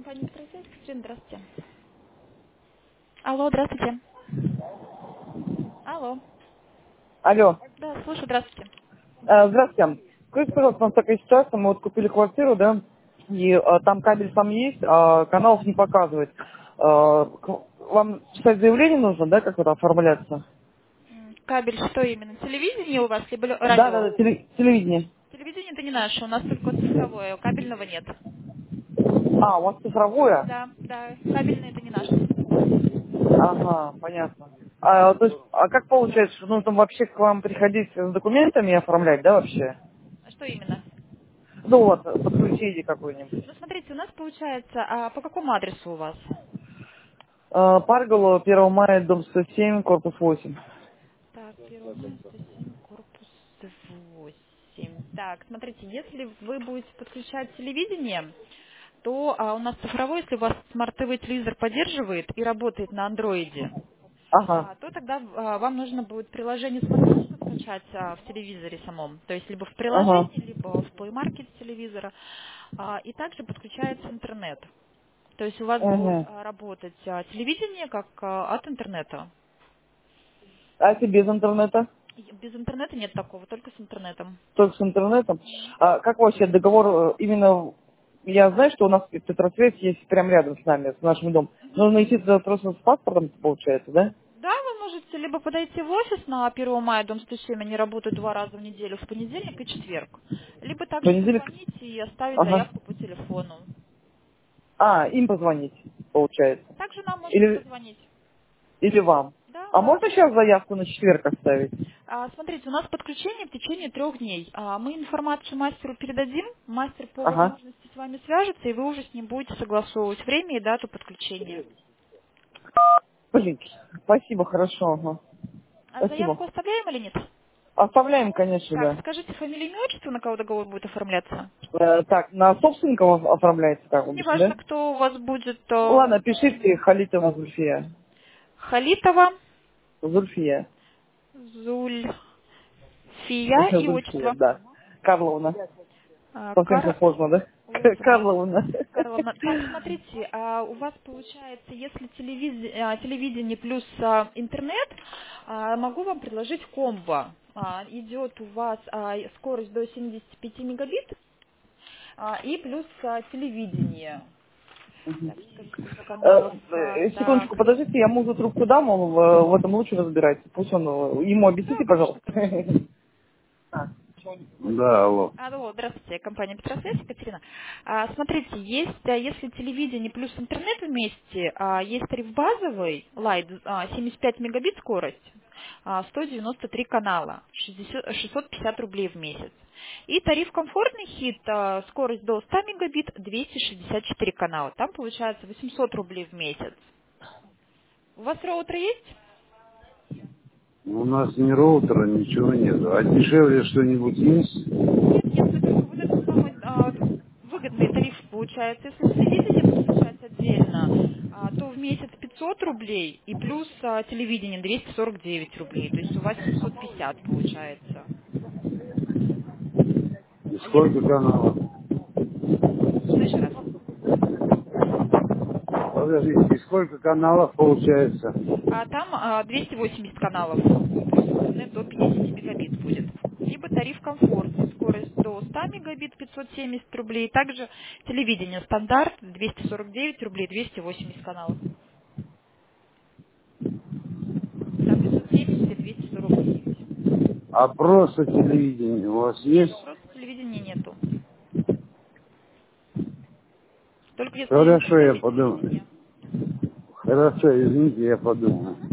компания «Петросвязь». Катерина, здравствуйте. Алло, здравствуйте. Алло. Алло, Да, слушаю, здравствуйте. здравствуйте. Скажите, пожалуйста, у нас такая ситуация, мы вот купили квартиру, да, и там кабель сам есть, а каналов не показывает. Вам писать заявление нужно, да, как это оформляться? Кабель что именно? Телевидение у вас, либо Да, да, радио? да, телевидение. Телевидение это не наше, у нас только цифровое, кабельного нет. А, у вас цифровое? Да, да, кабельное это не наше. Ага, понятно. То есть, а как получается, что нужно вообще к вам приходить с документами и оформлять, да, вообще? А что именно? Ну вот, подключение какое-нибудь. Ну, смотрите, у нас получается, а по какому адресу у вас? Парголо, 1 мая, дом 107, корпус 8. Так, 1 мая, 107, корпус 8. Так, смотрите, если вы будете подключать телевидение, то у нас цифровой, если у вас смарт-ТВ телевизор поддерживает и работает на андроиде, Ага, то тогда вам нужно будет приложение смартфона скачать в телевизоре самом, то есть либо в ага. приложении, либо в Play Market телевизора, и также подключается интернет. То есть у вас будет Угу. работать телевидение как от интернета. А если без интернета? И без интернета нет такого, только с интернетом. Только с интернетом? А как вообще договор именно... Я знаю, что у нас Петросвязь есть прямо рядом с нами, с нашим домом. Нужно идти туда просто с паспортом, получается, да? Да, вы можете либо подойти в офис на 1 мая, дом 107, они работают 2 раза в неделю, в понедельник и четверг. Либо В также понедельник? позвонить и оставить Ага. заявку по телефону. Им позвонить, получается. Также нам можете Или, позвонить. или вам. Да, А вам. можно сейчас заявку на четверг оставить? Смотрите, у нас подключение в течение 3 дней. Мы информацию мастеру передадим, мастер по Ага. возможности с вами свяжется, и вы уже с ним будете согласовывать время и дату подключения. Блин, спасибо, хорошо. Ага. А Спасибо. заявку оставляем или нет? Оставляем, конечно, Так, да. скажите фамилию, имя, отчество, на кого договор будет оформляться? Так, на собственников оформляется как обычно, Неважно, да? кто у вас будет. Ладно, пишите Халитова Зульфия. Халитова, Зульфия. Зульфия и Зульфия, отчество. да. Карловна. А, Совсем все сложно, да? Ой, Карловна. Карловна, так, смотрите, у вас получается, если телевидение плюс интернет, могу вам предложить комбо. Идет у вас скорость до 75 мегабит и плюс телевидение. Так, скажите, сколько каналов. Секундочку, Так, подождите, я мужу трубку дам, он в этом лучше разбирается. Пусть он, ему да, объясните, конечно, пожалуйста. конечно. Да, алло. Алло, здравствуйте, компания «Петросвязь», Екатерина. Смотрите, есть, если телевидение плюс интернет вместе, есть тариф базовый, Light, 75 мегабит скорость, 193 канала, 650 рублей в месяц. И тариф комфортный хит, скорость до 100 мегабит, 264 канала. Там получается 800 рублей в месяц. У вас роутер есть? У нас ни роутера, ничего нет. А дешевле что-нибудь есть? Нет, если только вот этот самый выгодный тариф получается, если телевидение подключать отдельно, то в месяц 500 рублей и плюс телевидение 249 рублей, то есть у вас 750 получается. И А сколько если... каналов? Что еще раз? Подождите, и сколько каналов получается? Там 280 каналов, плюс интернет до 50 мегабит будет. Либо тариф комфортный, скорость до 100 мегабит, 570 рублей. Также телевидение стандарт, 249 рублей, 280 каналов. Там 570 и 249. А просто телевидение у вас Нет, есть? просто телевидения нету. Только если Хорошо, я интернет и подумаю. телевидение. Хорошо, извините, я подумаю.